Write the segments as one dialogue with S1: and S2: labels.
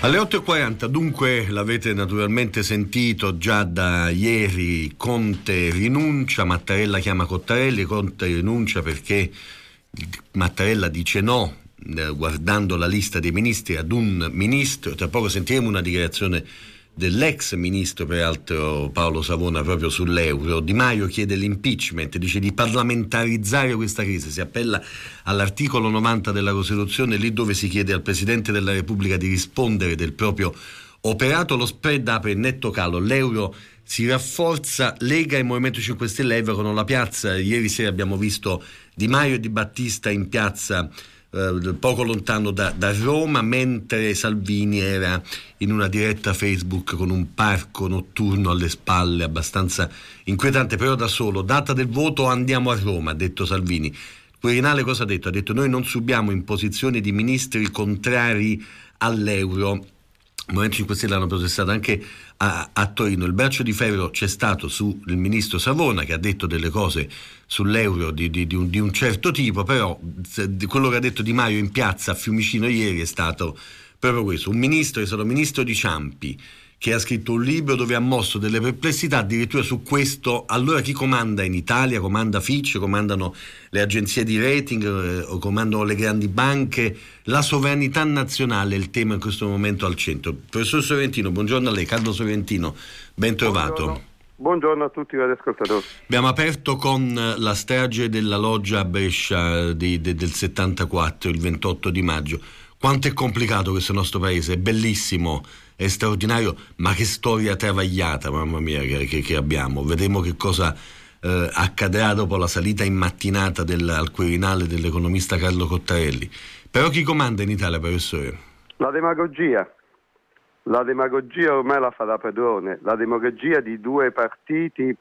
S1: Alle 8.40, dunque l'avete naturalmente sentito già da ieri, Conte rinuncia, Mattarella chiama Cottarelli, Conte rinuncia perché Mattarella dice no, guardando la lista dei ministri, ad un ministro. Tra poco sentiremo una dichiarazione dell'ex ministro, peraltro Paolo Savona, proprio sull'euro. Di Maio chiede l'impeachment, dice di parlamentarizzare questa crisi, si appella all'articolo 90 della Costituzione, lì dove si chiede al Presidente della Repubblica di rispondere del proprio operato. Lo spread apre in netto calo, l'euro si rafforza, Lega e Movimento 5 Stelle evocano la piazza. Ieri sera abbiamo visto Di Maio e Di Battista in piazza poco lontano da Roma, mentre Salvini era in una diretta Facebook con un parco notturno alle spalle, abbastanza inquietante, però da solo. Data del voto, andiamo a Roma, ha detto Salvini. Quirinale cosa ha detto? Ha detto: noi non subiamo imposizioni di ministri contrari all'euro. Il Movimento 5 Stelle l'hanno protestato anche a Torino. Il braccio di ferro c'è stato sul ministro Savona, che ha detto delle cose sull'euro di un certo tipo, però quello che ha detto Di Maio in piazza a Fiumicino ieri è stato proprio questo. Un ministro, è stato ministro di Ciampi, che ha scritto un libro dove ha mosso delle perplessità addirittura su questo. Allora chi comanda in Italia? Comanda Fitch, comandano le agenzie di rating, o comandano le grandi banche? La sovranità nazionale è il tema in questo momento al centro. Professor Sorrentino, buongiorno a lei. Carlo Sorrentino, ben trovato.
S2: Buongiorno a tutti gli ascoltatori.
S1: Abbiamo aperto con la strage della loggia a Brescia del 74, il 28 di maggio. Quanto è complicato questo nostro paese, è bellissimo, è straordinario, ma che storia travagliata, mamma mia, che abbiamo. Vedremo che cosa accadrà dopo la salita in mattinata al Quirinale dell'economista Carlo Cottarelli. Però chi comanda in Italia, professore?
S2: La demagogia ormai la fa da padrone, la demagogia di due partiti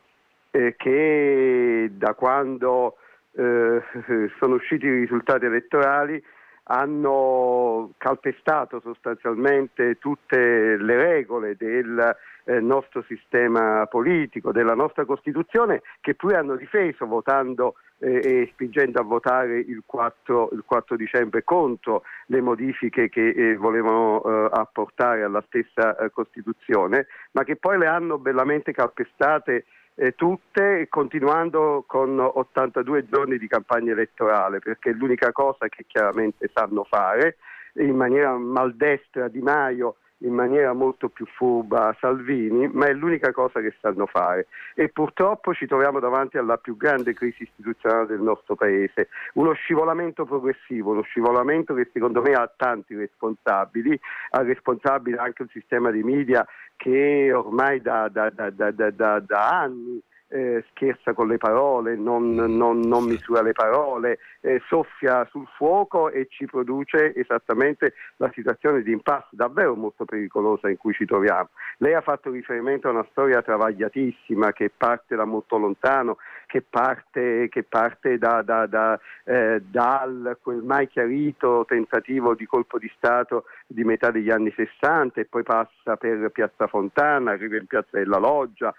S2: che da quando sono usciti i risultati elettorali hanno calpestato sostanzialmente tutte le regole del nostro sistema politico, della nostra Costituzione, che pure hanno difeso votando e spingendo a votare il 4 dicembre contro le modifiche che volevano apportare alla stessa Costituzione, ma che poi le hanno bellamente calpestate tutte, continuando con 82 giorni di campagna elettorale, perché è l'unica cosa che chiaramente sanno fare, in maniera maldestra Di Maio, in maniera molto più furba Salvini, ma è l'unica cosa che sanno fare. E purtroppo ci troviamo davanti alla più grande crisi istituzionale del nostro paese, uno scivolamento progressivo, uno scivolamento che secondo me ha tanti responsabili, ha responsabile anche il sistema dei media che ormai da anni scherza con le parole, non misura le parole, soffia sul fuoco e ci produce esattamente la situazione di impasse davvero molto pericolosa in cui ci troviamo. Lei ha fatto riferimento a una storia travagliatissima che parte da molto lontano, che parte dal quel mai chiarito tentativo di colpo di Stato di metà degli anni 60 e poi passa per Piazza Fontana, arriva in Piazza della Loggia,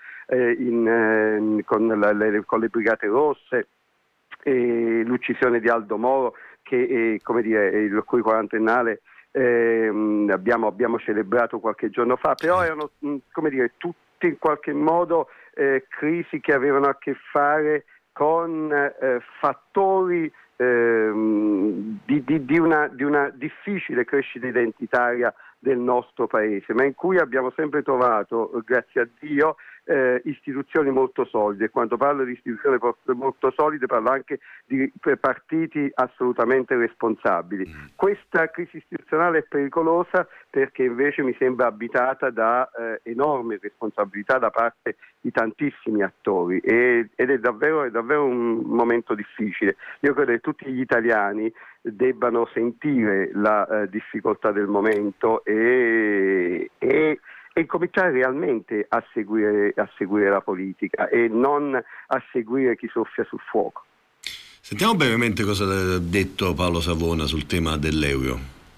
S2: con le Brigate Rosse, l'uccisione di Aldo Moro, che il cui quarantennale abbiamo celebrato qualche giorno fa, però erano tutte in qualche modo crisi che avevano a che fare con fattori di una difficile crescita identitaria del nostro paese, ma in cui abbiamo sempre trovato, grazie a Dio, istituzioni molto solide. Quando parlo di istituzioni molto solide parlo anche di partiti assolutamente responsabili. Questa crisi istituzionale è pericolosa perché invece mi sembra abitata da enormi responsabilità da parte di tantissimi attori ed è davvero un momento difficile. Io credo che tutti gli italiani debbano sentire la difficoltà del momento e cominciare realmente a seguire la politica e non a seguire chi soffia sul fuoco.
S1: Sentiamo brevemente cosa ha detto Paolo Savona sul tema dell'euro.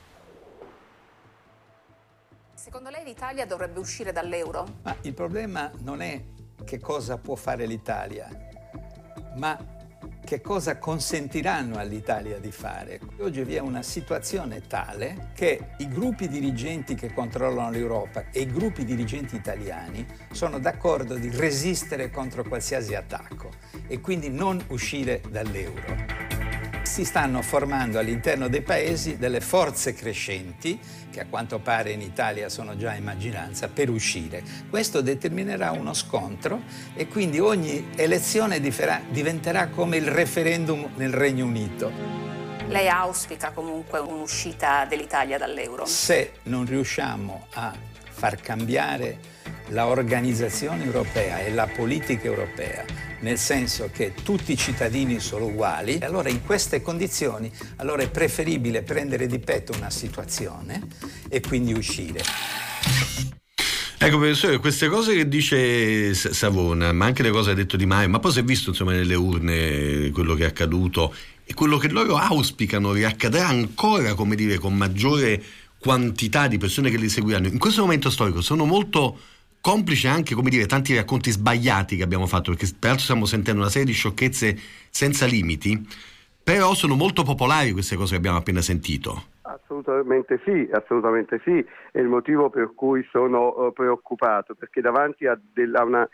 S3: Secondo lei l'Italia dovrebbe uscire dall'euro?
S4: Ma il problema non è che cosa può fare l'Italia, ma che cosa consentiranno all'Italia di fare. Oggi vi è una situazione tale che i gruppi dirigenti che controllano l'Europa e i gruppi dirigenti italiani sono d'accordo di resistere contro qualsiasi attacco e quindi non uscire dall'euro. Si stanno formando all'interno dei paesi delle forze crescenti, che a quanto pare in Italia sono già in maggioranza, per uscire. Questo determinerà uno scontro e quindi ogni elezione diventerà come il referendum nel Regno Unito.
S3: Lei auspica comunque un'uscita dell'Italia dall'euro?
S4: Se non riusciamo a far cambiare la organizzazione europea e la politica europea, nel senso che tutti i cittadini sono uguali, allora in queste condizioni allora è preferibile prendere di petto una situazione e quindi uscire.
S1: Ecco professore, queste cose che dice Savona, ma anche le cose che ha detto Di Maio, ma poi si è visto insomma nelle urne quello che è accaduto e quello che loro auspicano riaccadrà ancora, come dire, con maggiore quantità di persone che li seguiranno. In questo momento storico sono molto complice anche, come dire, tanti racconti sbagliati che abbiamo fatto, perché peraltro stiamo sentendo una serie di sciocchezze senza limiti, però sono molto popolari queste cose che abbiamo appena sentito.
S2: Assolutamente sì, è il motivo per cui sono preoccupato, perché davanti a una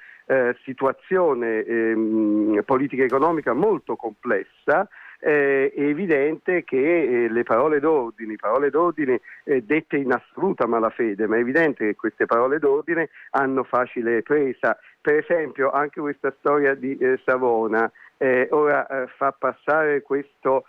S2: situazione politica economica molto complessa è evidente che le parole d'ordine dette in assoluta malafede, ma è evidente che queste parole d'ordine hanno facile presa. Per esempio anche questa storia di Savona ora fa passare questo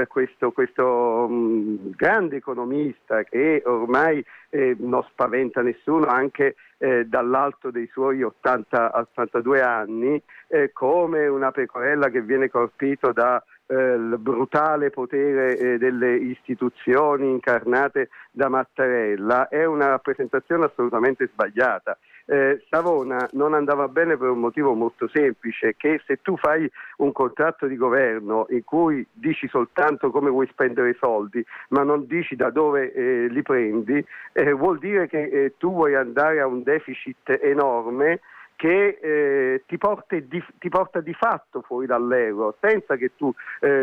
S2: grande economista che ormai non spaventa nessuno anche dall'alto dei suoi 82 anni come una pecorella che viene colpito da il brutale potere delle istituzioni incarnate da Mattarella. È una rappresentazione assolutamente sbagliata. Savona non andava bene per un motivo molto semplice, che se tu fai un contratto di governo in cui dici soltanto come vuoi spendere i soldi ma non dici da dove li prendi, vuol dire che tu vuoi andare a un deficit enorme che ti porta di fatto fuori dall'euro senza che tu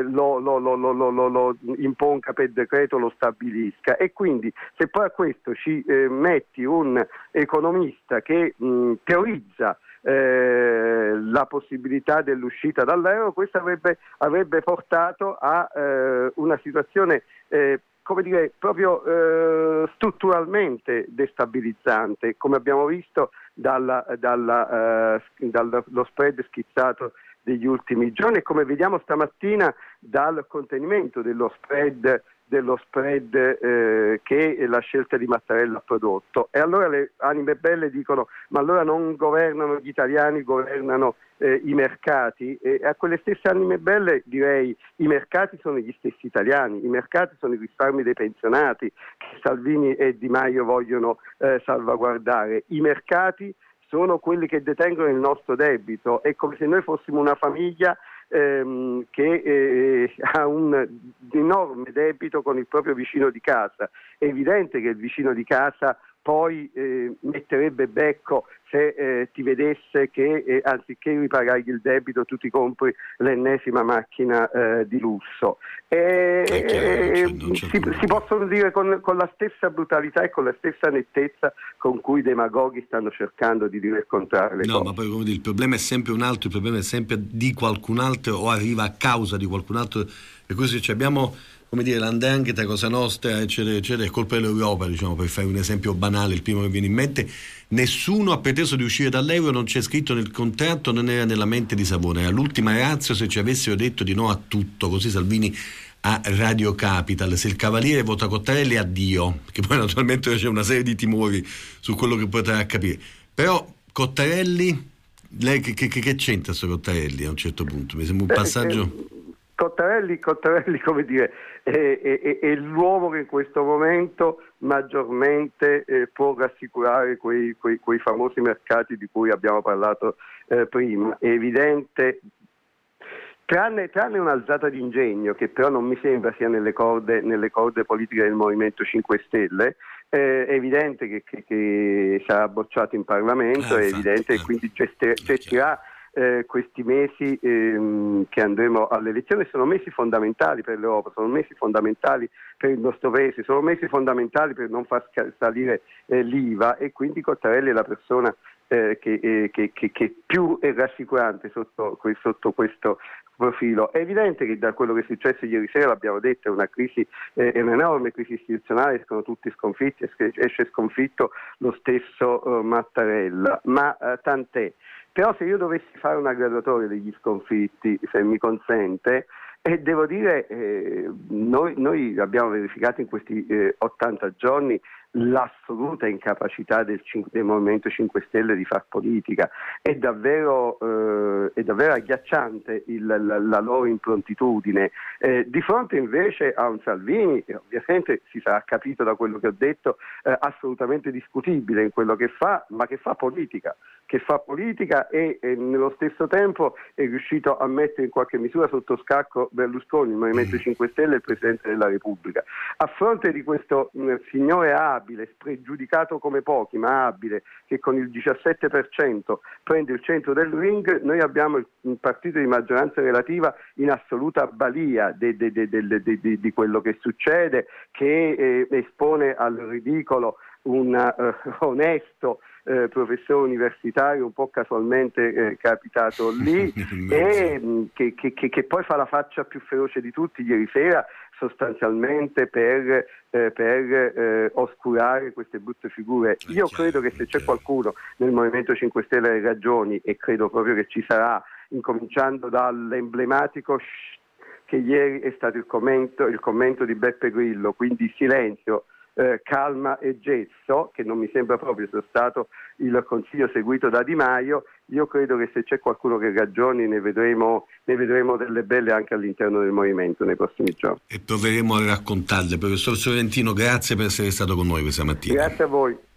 S2: lo imponga per decreto, lo stabilisca. E quindi se poi a questo ci metti un economista che teorizza la possibilità dell'uscita dall'euro, questo avrebbe portato a una situazione come dire, proprio strutturalmente destabilizzante, come abbiamo visto dallo spread schizzato degli ultimi giorni e come vediamo stamattina dal contenimento dello spread che la scelta di Mattarella ha prodotto. E allora le anime belle dicono: ma allora non governano gli italiani, governano i mercati? E a quelle stesse anime belle direi: i mercati sono gli stessi italiani, i mercati sono i risparmi dei pensionati che Salvini e Di Maio vogliono salvaguardare, i mercati sono quelli che detengono il nostro debito. È come se noi fossimo una famiglia che ha un enorme debito con il proprio vicino di casa. È evidente che il vicino di casa poi metterebbe becco se ti vedesse che anziché ripagargli il debito tu ti compri l'ennesima macchina di lusso. Si possono dire con la stessa brutalità e con la stessa nettezza con cui i demagoghi stanno cercando di raccontare le cose.
S1: Ma poi come dire, il problema è sempre un altro, il problema è sempre di qualcun altro o arriva a causa di qualcun altro. Per questo abbiamo, come dire, l''ndrangheta, Cosa Nostra, eccetera, eccetera, è colpa dell'Europa, diciamo, per fare un esempio banale, il primo che viene in mente. Nessuno ha preteso di uscire dall'euro, non c'è scritto nel contratto, non era nella mente di Savona. Era l'ultima ratio se ci avessero detto di no a tutto, così Salvini a Radio Capital: se il Cavaliere vota Cottarelli, addio, che poi naturalmente c'è una serie di timori su quello che potrà capire. Però Cottarelli, lei che c'entra sto Cottarelli a un certo punto? Mi sembra un passaggio...
S2: Cottarelli, come dire, è l'uomo che in questo momento maggiormente può rassicurare quei famosi mercati di cui abbiamo parlato prima. È evidente, tranne un'alzata di ingegno che però non mi sembra sia nelle corde politiche del Movimento 5 Stelle. È evidente che sarà bocciato in Parlamento, è evidente che quindi gestirà questi mesi che andremo alle elezioni sono mesi fondamentali per l'Europa, sono mesi fondamentali per il nostro paese, sono mesi fondamentali per non far salire l'IVA, e quindi Cottarelli è la persona che più è rassicurante sotto questo profilo. È evidente che da quello che è successo ieri sera, l'abbiamo detto, è una crisi, è un'enorme crisi istituzionale, escono tutti sconfitti, esce sconfitto lo stesso Mattarella, ma tant'è. Però se io dovessi fare una graduatoria degli sconfitti, se mi consente, devo dire, noi abbiamo verificato in questi 80 giorni l'assoluta incapacità del Movimento 5 Stelle di far politica. È davvero agghiacciante la loro improntitudine. Di fronte invece a un Salvini, che ovviamente si sarà capito da quello che ho detto, assolutamente discutibile in quello che fa, ma che fa politica e nello stesso tempo è riuscito a mettere in qualche misura sotto scacco Berlusconi, il Movimento 5 Stelle e il Presidente della Repubblica. A fronte di questo signore abile, spregiudicato come pochi, ma abile, che con il 17% prende il centro del ring, noi abbiamo un partito di maggioranza relativa in assoluta balia di quello che succede, che espone al ridicolo un onesto professore universitario un po' casualmente capitato lì e che poi fa la faccia più feroce di tutti ieri sera, sostanzialmente per oscurare queste brutte figure. Io credo che se c'è qualcuno nel Movimento 5 Stelle ha ragioni, e credo proprio che ci sarà, incominciando dall'emblematico che ieri è stato il commento di Beppe Grillo, quindi silenzio, calma e gesso, che non mi sembra proprio sia stato il consiglio seguito da Di Maio. Io credo che se c'è qualcuno che ragioni ne vedremo delle belle anche all'interno del movimento nei prossimi giorni.
S1: E proveremo a raccontarle. Professor Sorrentino, grazie per essere stato con noi questa mattina.
S2: Grazie a voi.